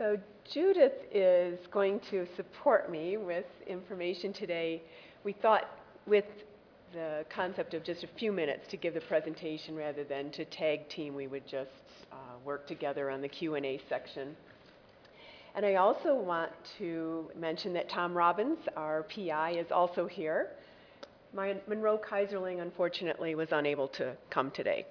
So Judith is going to support me with information today. We thought with the concept of just a few minutes to give the presentation rather than to tag team, we would just work together on the Q&A section. And I also want to mention that Tom Robbins, our PI, is also here. Monroe Kaiserling, unfortunately, was unable to come today.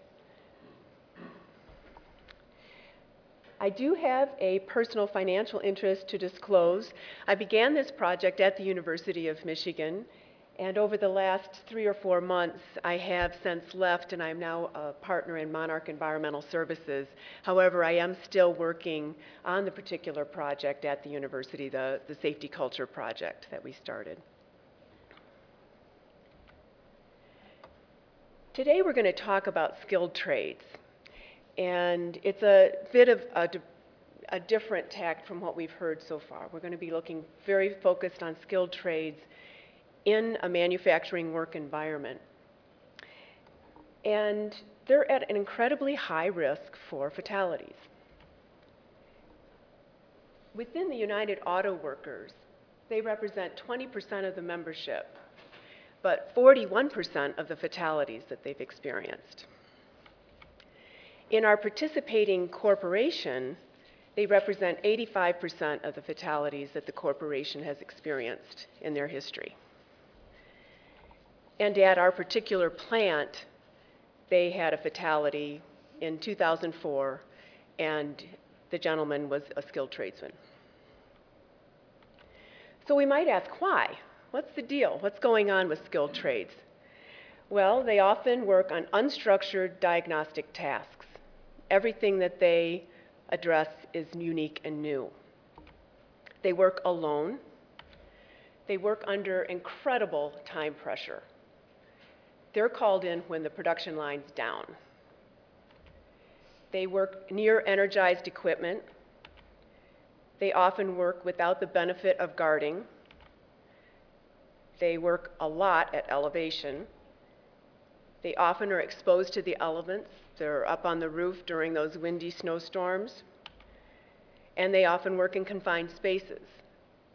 I do have a personal financial interest to disclose. I began this project at the University of Michigan, and over the last 3 or 4 months, I have since left, and I'm now a partner in Monarch Environmental Services. However, I am still working on the particular project at the university, the Safety Culture Project that we started. Today we're going to talk about skilled trades. And it's a bit of a different tact from what we've heard so far. We're going to be looking very focused on skilled trades in a manufacturing work environment. And they're at an incredibly high risk for fatalities. Within the United Auto Workers, they represent 20% of the membership, but 41% of the fatalities that they've experienced. In our participating corporation, they represent 85% of the fatalities that the corporation has experienced in their history. And at our particular plant, they had a fatality in 2004, and the gentleman was a skilled tradesman. So we might ask, why? What's the deal? What's going on with skilled trades? Well, they often work on unstructured diagnostic tasks. Everything that they address is unique and new. They work alone. They work under incredible time pressure. They're called in when the production line's down. They work near energized equipment. They often work without the benefit of guarding. They work a lot at elevation. They often are exposed to the elements. They're up on the roof during those windy snowstorms. And they often work in confined spaces.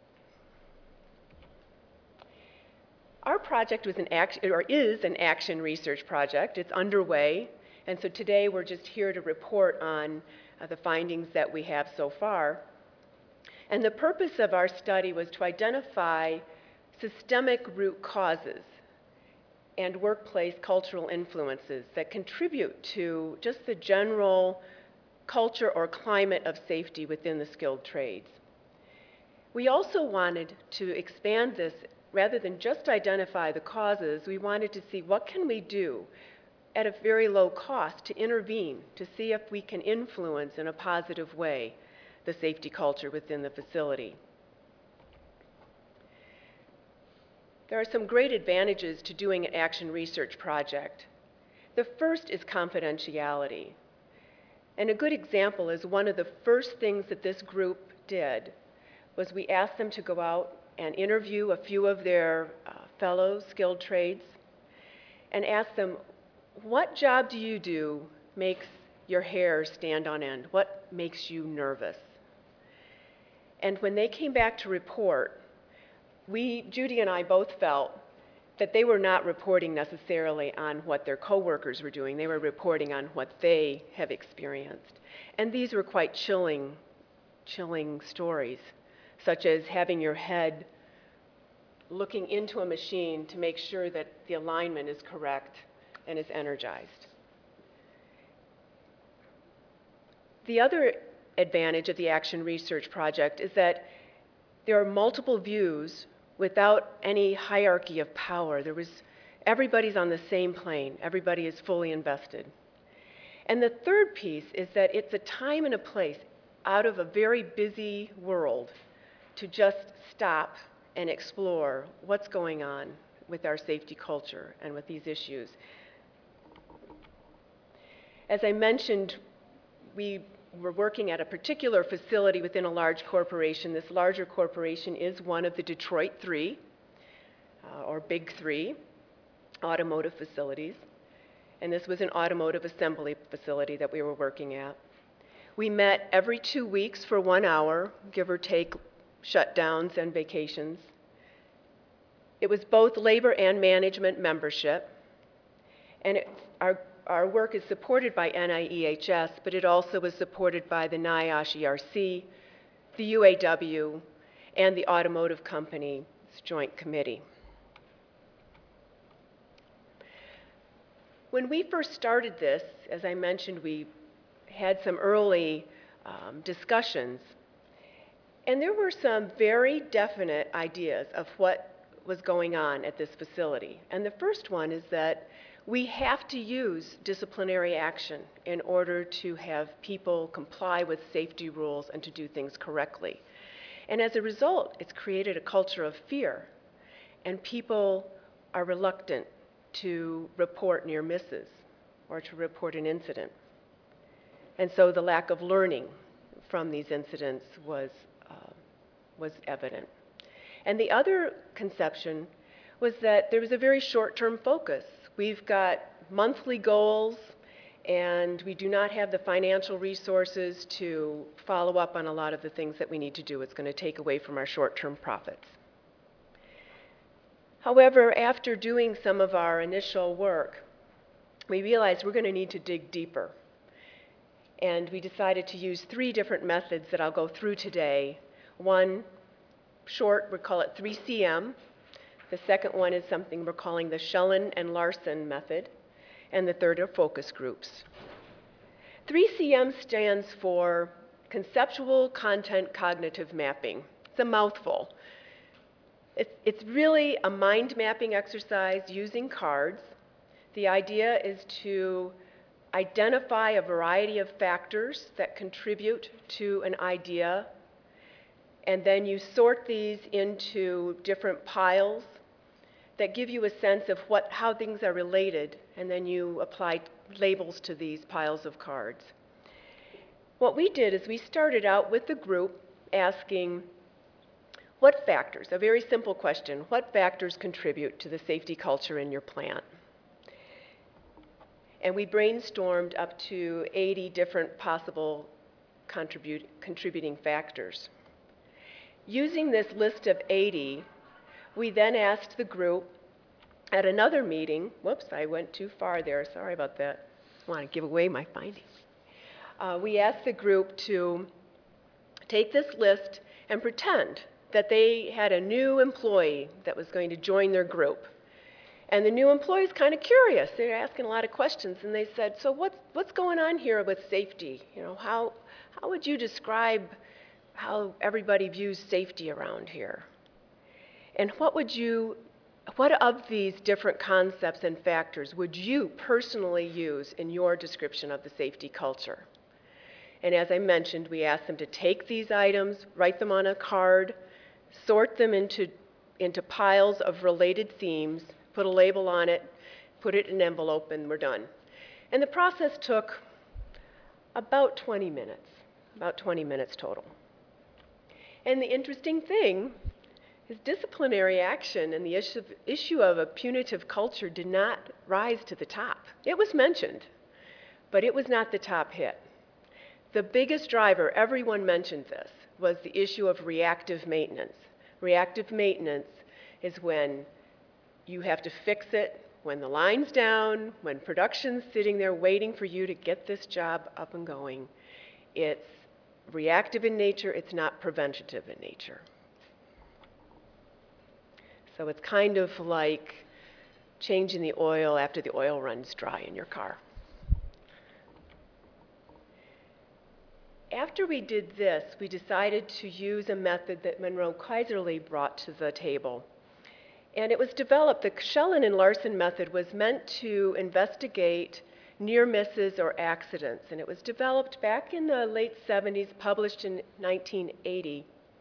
Our project was is an action research project. It's underway. And so today we're just here to report on the findings that we have so far. And the purpose of our study was to identify systemic root causes and workplace cultural influences that contribute to just the general culture or climate of safety within the skilled trades. We also wanted to expand this, rather than just identify the causes, we wanted to see what can we do at a very low cost to intervene, to see if we can influence in a positive way the safety culture within the facility. There are some great advantages to doing an action research project. The first is confidentiality. And a good example is one of the first things that this group did was we asked them to go out and interview a few of their fellow skilled trades and ask them, what job do you do makes your hair stand on end? What makes you nervous? And when they came back to report, Judy and I both felt that they were not reporting necessarily on what their coworkers were doing. They were reporting on what they have experienced. And these were quite chilling stories, such as having your head looking into a machine to make sure that the alignment is correct and is energized. The other advantage of the Action Research Project is that there are multiple views without any hierarchy of power. Everybody's on the same plane. Everybody is fully invested. And the third piece is that it's a time and a place out of a very busy world to just stop and explore what's going on with our safety culture and with these issues. As I mentioned, we were working at a particular facility within a large corporation. This larger corporation is one of the Detroit Three, or Big Three, automotive facilities. And this was an automotive assembly facility that we were working at. We met every 2 weeks for 1 hour, give or take shutdowns and vacations. It was both labor and management membership. And our work is supported by NIEHS, but it also was supported by the NIOSH ERC, the UAW, and the Automotive Company's Joint Committee. When we first started this, as I mentioned, we had some early discussions, and there were some very definite ideas of what was going on at this facility. And the first one is that we have to use disciplinary action in order to have people comply with safety rules and to do things correctly. And as a result, it's created a culture of fear, and people are reluctant to report near misses or to report an incident. And so the lack of learning from these incidents was evident. And the other conception was that there was a very short-term focus. We've got monthly goals, and we do not have the financial resources to follow up on a lot of the things that we need to do. It's going to take away from our short-term profits. However, after doing some of our initial work, we realized we're going to need to dig deeper. And we decided to use 3 different methods that I'll go through today. One, short, we call it 3CM. The second one is something we're calling the Schellen and Larson method. And the third are focus groups. 3CM stands for Conceptual Content Cognitive Mapping. It's a mouthful. It's really a mind mapping exercise using cards. The idea is to identify a variety of factors that contribute to an idea, and then you sort these into different piles that give you a sense of how things are related, and then you apply labels to these piles of cards. What we did is we started out with the group asking, what factors, a very simple question, what factors contribute to the safety culture in your plant? And we brainstormed up to 80 different possible contributing factors. Using this list of 80, we then asked the group at another meeting, whoops, I went too far there, sorry about that. I want to give away my findings. We asked the group to take this list and pretend that they had a new employee that was going to join their group. And the new employee is kind of curious. They're asking a lot of questions, and they said, so what's going on here with safety? You know, how would you describe how everybody views safety around here? And what of these different concepts and factors would you personally use in your description of the safety culture? And as I mentioned, we asked them to take these items, write them on a card, sort them into piles of related themes, put a label on it, put it in an envelope, and we're done. And the process took about 20 minutes total. And the interesting thing is disciplinary action and the issue of a punitive culture did not rise to the top. It was mentioned, but it was not the top hit. The biggest driver, everyone mentioned this, was the issue of reactive maintenance. Reactive maintenance is when you have to fix it when the line's down, when production's sitting there waiting for you to get this job up and going. It's reactive in nature, it's not preventative in nature. So it's kind of like changing the oil after the oil runs dry in your car. After we did this, we decided to use a method that Monroe Kaiserly brought to the table. And it was developed, the Schellen and Larson method was meant to investigate near misses or accidents. And it was developed back in the late 70s, published in 1980.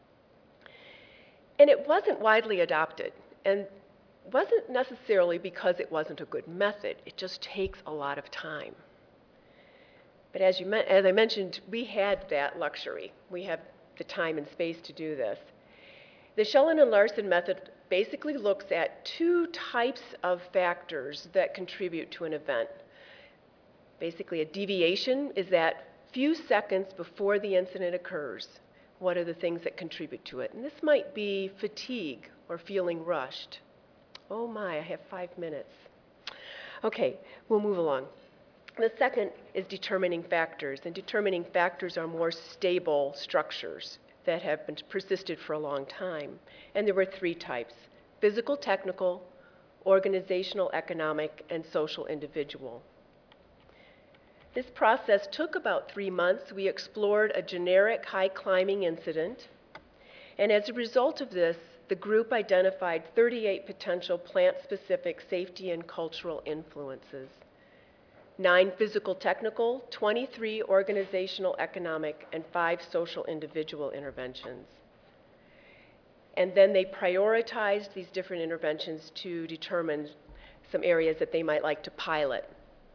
And it wasn't widely adopted. And wasn't necessarily because it wasn't a good method. It just takes a lot of time. But as I mentioned, we had that luxury. We have the time and space to do this. The Schellen and Larson method basically looks at 2 types of factors that contribute to an event. Basically, a deviation is that few seconds before the incident occurs, what are the things that contribute to it? And this might be fatigue or feeling rushed. Oh my, I have 5 minutes. Okay, we'll move along. The second is determining factors, and determining factors are more stable structures that have been persisted for a long time. And there were 3 types: physical, technical, organizational, economic, and social individual. This process took about 3 months. We explored a generic high climbing incident, and as a result of this, the group identified 38 potential plant-specific safety and cultural influences: 9 physical technical, 23 organizational economic, and 5 social individual interventions. And then they prioritized these different interventions to determine some areas that they might like to pilot.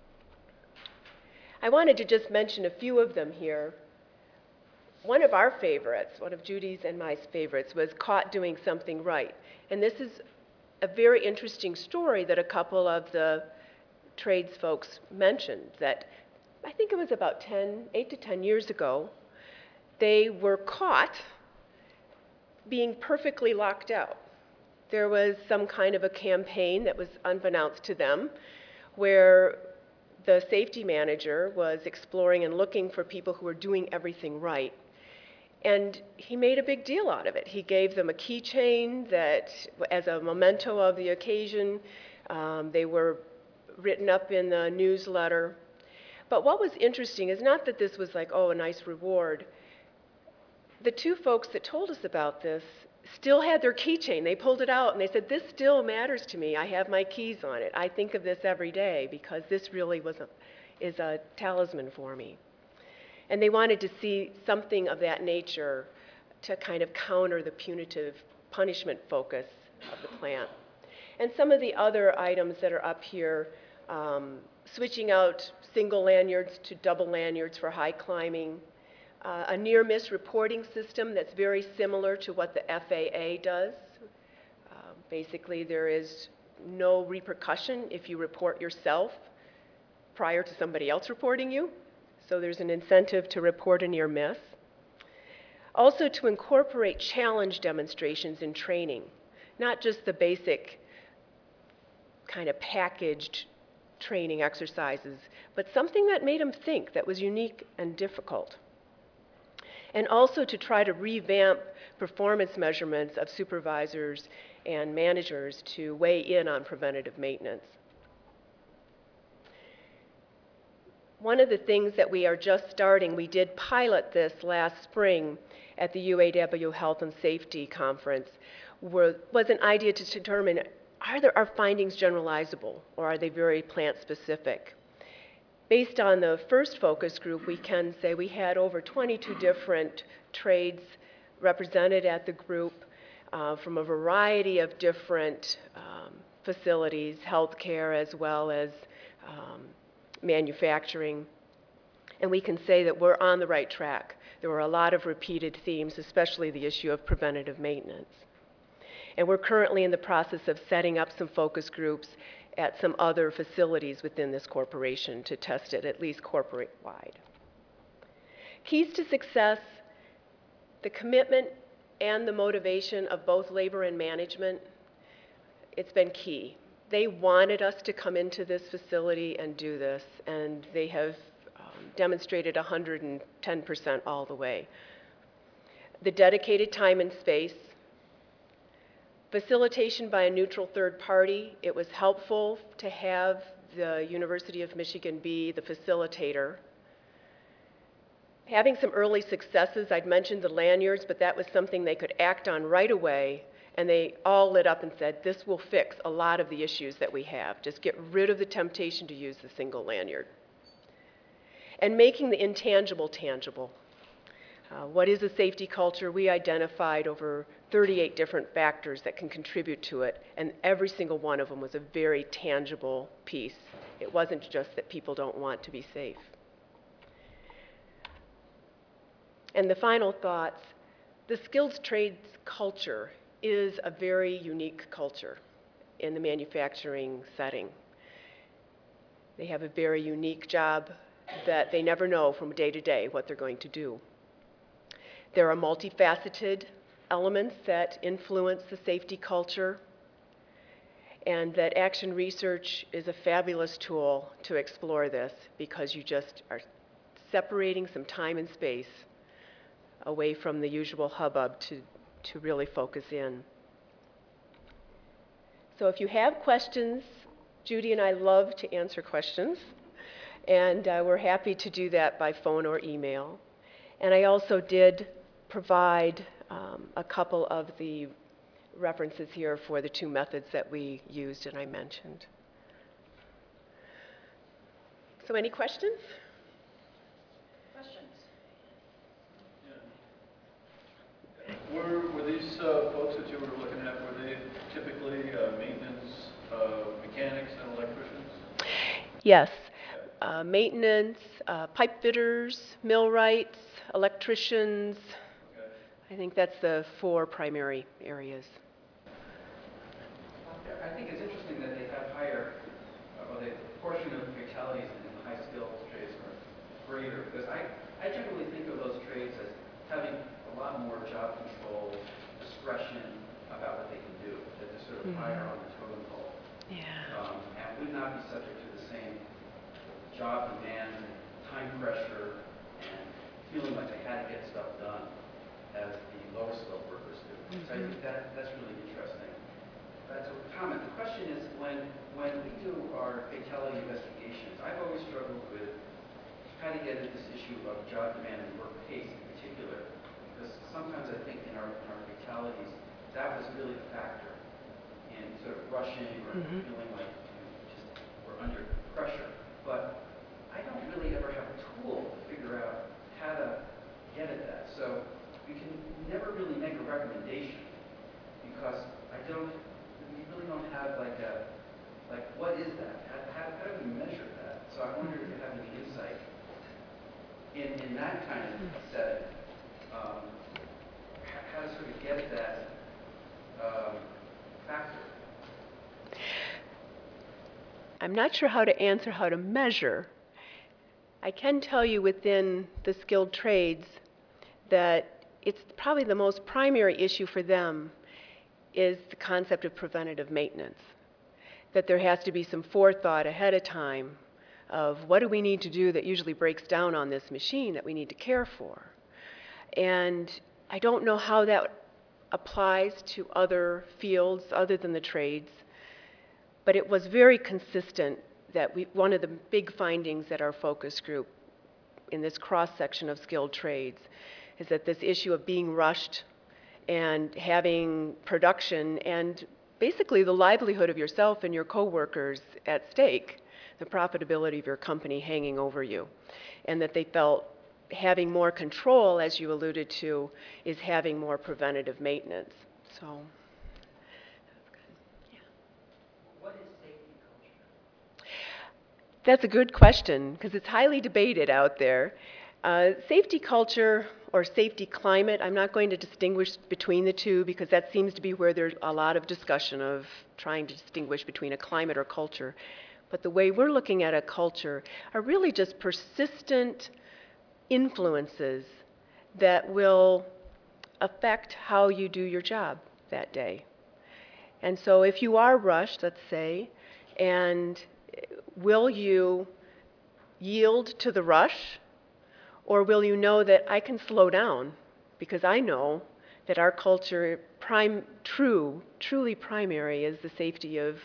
I wanted to just mention a few of them here. One of our favorites, one of Judy's and my favorites, was Caught Doing Something Right. And this is a very interesting story that a couple of the trades folks mentioned, that I think it was about 8 to 10 years ago, they were caught being perfectly locked out. There was some kind of a campaign that was unbeknownst to them where the safety manager was exploring and looking for people who were doing everything right. And he made a big deal out of it. He gave them a keychain that, as a memento of the occasion, they were written up in the newsletter. But what was interesting is not that this was like, oh, a nice reward. The 2 folks that told us about this still had their keychain. They pulled it out and they said, this still matters to me. I have my keys on it. I think of this every day because this really is a talisman for me. And they wanted to see something of that nature to kind of counter the punitive punishment focus of the plant. And some of the other items that are up here, switching out single lanyards to double lanyards for high climbing, a near-miss reporting system that's very similar to what the FAA does. Basically, there is no repercussion if you report yourself prior to somebody else reporting you. So there's an incentive to report a near miss. Also to incorporate challenge demonstrations in training, not just the basic kind of packaged training exercises, but something that made them think, that was unique and difficult. And also to try to revamp performance measurements of supervisors and managers to weigh in on preventative maintenance. One of the things that we are just starting, we did pilot this last spring at the UAW Health and Safety Conference, was an idea to determine, are our findings generalizable or are they very plant specific? Based on the first focus group, we can say we had over 22 different trades represented at the group from a variety of different facilities, healthcare as well as manufacturing. And we can say that we're on the right track. There were a lot of repeated themes, especially the issue of preventative maintenance. And we're currently in the process of setting up some focus groups at some other facilities within this corporation to test it, at least corporate-wide. Keys to success: the commitment and the motivation of both labor and management. It's been key. They wanted us to come into this facility and do this, and they have demonstrated 110% all the way. The dedicated time and space. Facilitation by a neutral third party. It was helpful to have the University of Michigan be the facilitator. Having some early successes, I'd mentioned the lanyards, but that was something they could act on right away, and they all lit up and said, this will fix a lot of the issues that we have. Just get rid of the temptation to use the single lanyard. And making the intangible tangible. What is a safety culture? We identified over 38 different factors that can contribute to it, and every single one of them was a very tangible piece. It wasn't just that people don't want to be safe. And the final thoughts: the skilled trades culture is a very unique culture in the manufacturing setting. They have a very unique job that they never know from day to day what they're going to do. There are multifaceted elements that influence the safety culture, and that action research is a fabulous tool to explore this, because you just are separating some time and space away from the usual hubbub to really focus in. So if you have questions, Judy and I love to answer questions, and we're happy to do that by phone or email. And I also did provide a couple of the references here for the two methods that we used and I mentioned. So any questions? Were these folks that you were looking at, were they typically maintenance mechanics and electricians? Yes. Maintenance, pipe fitters, millwrights, electricians. Okay. I think that's the 4 primary areas. I think it's interesting that they have higher, or the proportion of fatalities in the high-skilled trades are greater, because I generally think of those trades as having a lot more job control, discretion about what they can do, that they're sort of higher on the totem pole. Yeah. And would not be subject to the same job demand, time pressure, and feeling like they had to get stuff done as the lower skilled workers do. So I think that's really interesting. That's a comment. The question is, when we do our fatality investigations, I've always struggled with how to get at this issue of job demand and work pace in particular, because sometimes I think in our fatalities, that was really the factor in sort of rushing or feeling like we're under pressure. But I don't really ever have a tool to figure out how to get at that. So we can never really make a recommendation, because we really don't have like what is that? How do we measure that? So I wonder if you have any insight in that kind of setting, how to sort of get at that factor. I'm not sure how to answer how to measure. I can tell you within the skilled trades that it's probably the most primary issue for them is the concept of preventative maintenance. That there has to be some forethought ahead of time of what do we need to do that usually breaks down on this machine that we need to care for. And I don't know how that applies to other fields other than the trades, but it was very consistent that one of the big findings at our focus group in this cross-section of skilled trades is that this issue of being rushed and having production and basically the livelihood of yourself and your coworkers at stake, the profitability of your company hanging over you, and that they felt having more control, as you alluded to, is having more preventative maintenance. So that's good. Yeah. What is safety culture? That's a good question, because it's highly debated out there. Safety culture or safety climate, I'm not going to distinguish between the two, because that seems to be where there's a lot of discussion of trying to distinguish between a climate or culture. But the way we're looking at a culture are really just persistent influences that will affect how you do your job that day. And so if you are rushed, let's say, and will you yield to the rush, or will you know that I can slow down because I know that our culture, truly primary, is the safety of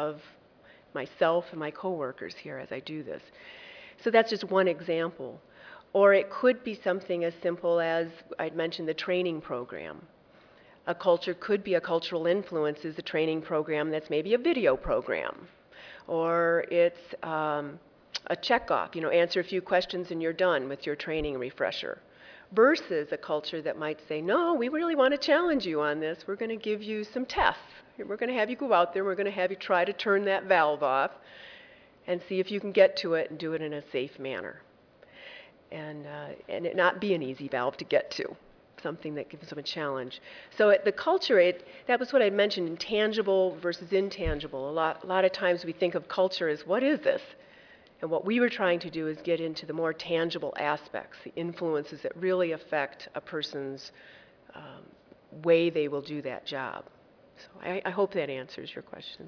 myself and my coworkers here as I do this. So that's just one example. Or it could be something as simple as, I'd mentioned, the training program. A culture could be a cultural influence is a training program that's maybe a video program. Or it's a checkoff, answer a few questions and you're done with your training refresher. Versus a culture that might say, no, we really want to challenge you on this. We're going to give you some tests. We're going to have you go out there. We're going to have you try to turn that valve off and see if you can get to it and do it in a safe manner. And it not be an easy valve to get to, something that gives them a challenge. So the culture, that was what I mentioned, intangible versus intangible. A lot of times we think of culture as, what is this? And what we were trying to do is get into the more tangible aspects, the influences that really affect a person's way they will do that job. So I hope that answers your question.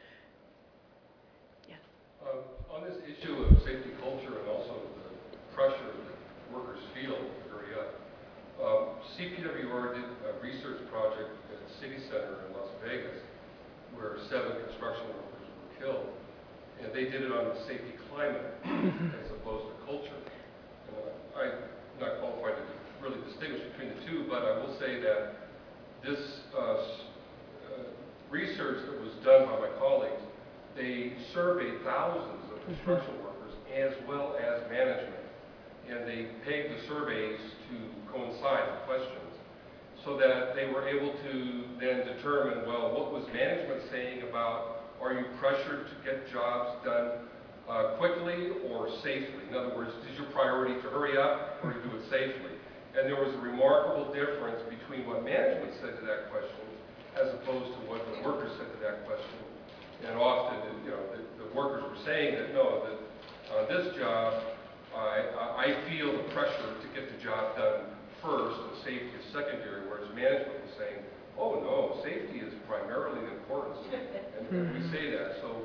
Yes. On this issue of safety culture and also the pressure that workers feel to hurry up, CPWR did a research project at the City Center in Las Vegas where 7 construction workers were killed. And they did it on the safety climate as opposed to culture. I'm not qualified to really distinguish between the two, but I will say that this research that was done by my colleagues, they surveyed thousands of construction workers as well as management. And they pegged the surveys to coincide with questions so that they were able to then determine, well, what was management saying about, are you pressured to get jobs done quickly or safely? In other words, is your priority to hurry up or to do it safely? And there was a remarkable difference between what management said to that question as opposed to what the workers said to that question. And often, the workers were saying that, no, that on this job, I feel the pressure to get the job done first and safety is secondary, whereas management was saying, oh no, safety is primarily the importance, and we say that. So,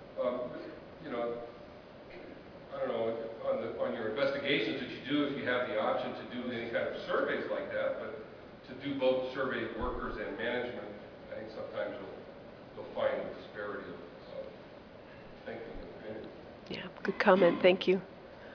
I don't know, on your investigations that you do, if you have the option to do any kind of surveys like that, but to do both survey workers and management, I think sometimes you'll find a disparity of thinking and opinion. Yeah, good comment. Thank you.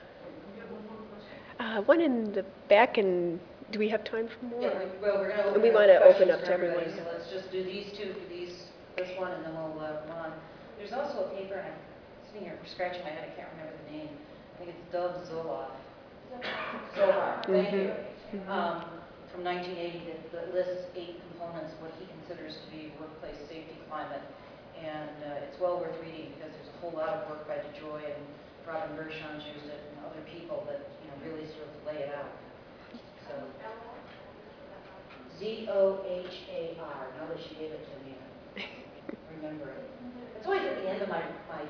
One in the back, and do we have time for more? Yeah, well, we're going to open And we up want to open questions up for to everyone. everybody, so let's just do these two for this one, and then we'll move on. There's also a paper, and I'm sitting here scratching my head, I can't remember the name. I think it's Dov Zoloff. Zohar, thank you. From 1980 that lists 8 components of what he considers to be workplace safety climate. And it's well worth reading because there's a whole lot of work by DeJoy and Robin Bershon's used it and other people that really sort of lay it out. So, Z-O-H-A-R, now that she gave it to me, remember it. It's always at the end of my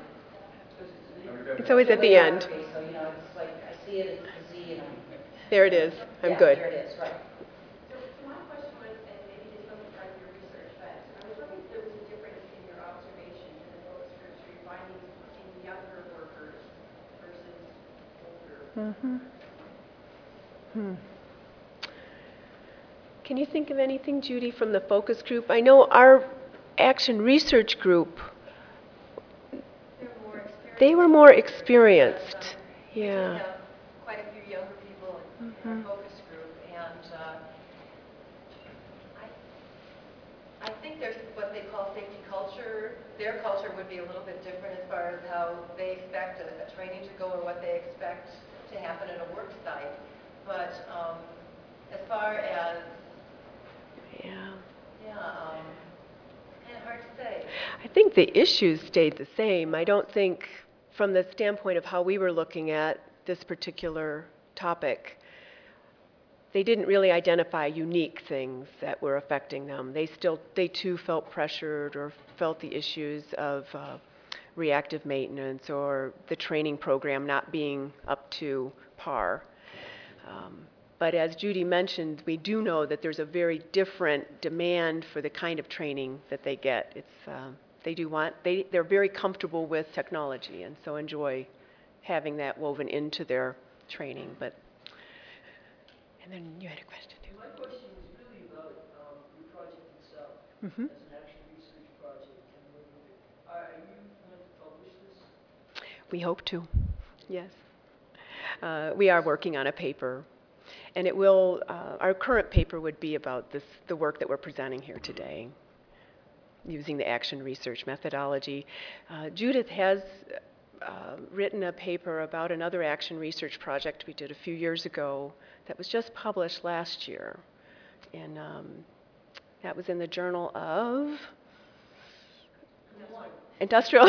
It's always at the end. So, it's like I see it, it's the Z, and There it is. I'm yeah, good. There it is, right. So my question was, and maybe this wasn't part of your research, but I was wondering if there was a difference in your observations in the focus groups for your findings in younger workers versus older. Can you think of anything, Judy, from the focus group? I know our action research group, they were more experienced. We Yeah. have quite a few younger people in our focus group, and I think there's what they call safety culture. Their culture would be a little bit different as far as how they expect a training to go or what they expect to happen at a work site. But as far as, it's kind of hard to say. I think the issues stayed the same. I don't think, from the standpoint of how we were looking at this particular topic, they didn't really identify unique things that were affecting them. They too felt pressured or felt the issues of reactive maintenance or the training program not being up to par. But as Judy mentioned, we do know that there's a very different demand for the kind of training that they get. They're very comfortable with technology and so enjoy having that woven into their training. And then you had a question too. My question was really about your project itself as an action research project. Are you going to publish this? We hope to, yes. We are working on a paper. And it will, our current paper would be about the work that we're presenting here today, using the action research methodology. Judith has written a paper about another action research project we did a few years ago that was just published last year. And that was in the Journal of Industrial.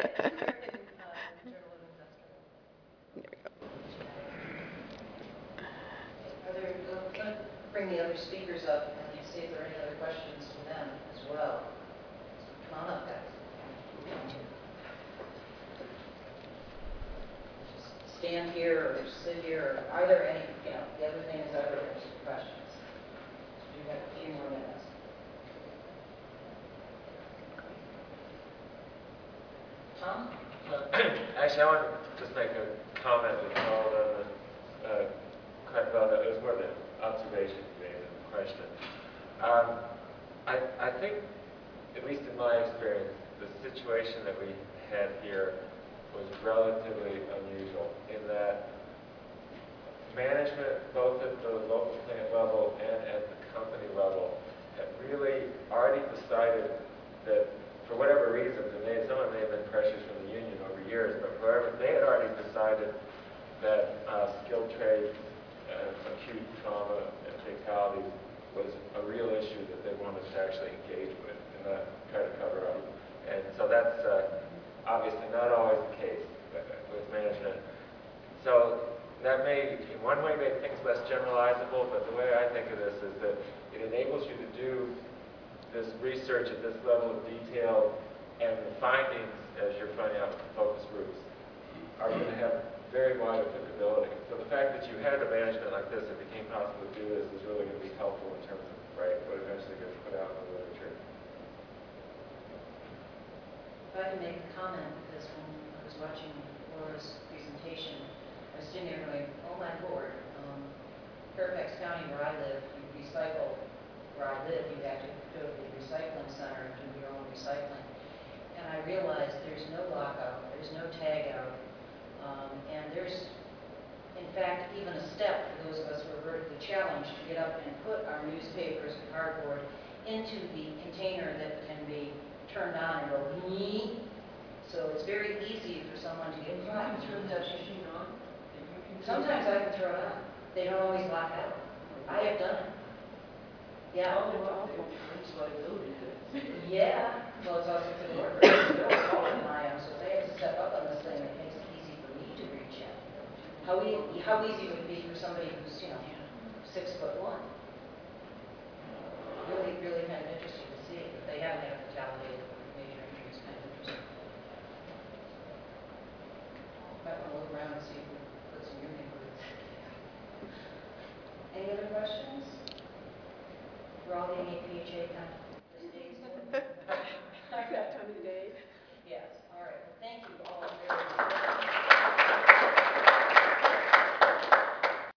Bring the other speakers up and see if there are any other questions from them as well. Come on up, guys. stand here or sit here? Or are there any, the other thing is, are there any questions? You have a few more minutes. Tom? Actually, I want to just make a comment that followed on the quite well. That it was more the observation you made than the question. I think, at least in my experience, the situation that we had here was relatively unusual in that management, both at the local plant level and at the company level, had really already decided that, for whatever reasons, and some of them may have been pressures from the union over years, but whatever, they had already decided that skilled trades, acute trauma, and fatalities was a real issue that they wanted to actually engage with and not try to cover up. And so that's obviously not always the case with management. So that may, in one way, make things less generalizable, but the way I think of this is that it enables you to do this research at this level of detail, and the findings, as you're finding out with the focus groups, are going to have very wide applicability. So the fact that you had a management like this, it became possible to do this, is really going to be helpful in terms of what eventually gets put out in the literature. If I can make a comment, because when I was watching Laura's presentation, I was sitting there going, oh my Lord, Fairfax County, where I live, you recycle. Where I live, you have to go to the recycling center and do your own recycling. And I realized there's no lockout, there's no tag out, and there's, in fact, even a step for those of us who are vertically challenged to get up and put our newspapers and cardboard into the container that can be turned on and go, nee. So it's very easy for someone to get caught. Turn that machine on? Sometimes I can throw it on. They don't always lock out. I have done it. Yeah. Oh, awful. It's liability. Yeah. Well, it's also for the workers. They're all taller than I am, so if they have to step up on this thing, it makes it easy for me to reach in. How easy would it be for somebody who's, 6'1"? Really, really kind of interesting to see. If they haven't had a fatality or major injury, it's kind of interesting. Might want to look around and see who puts in your neighborhoods. Any other questions? For all the APHA kind of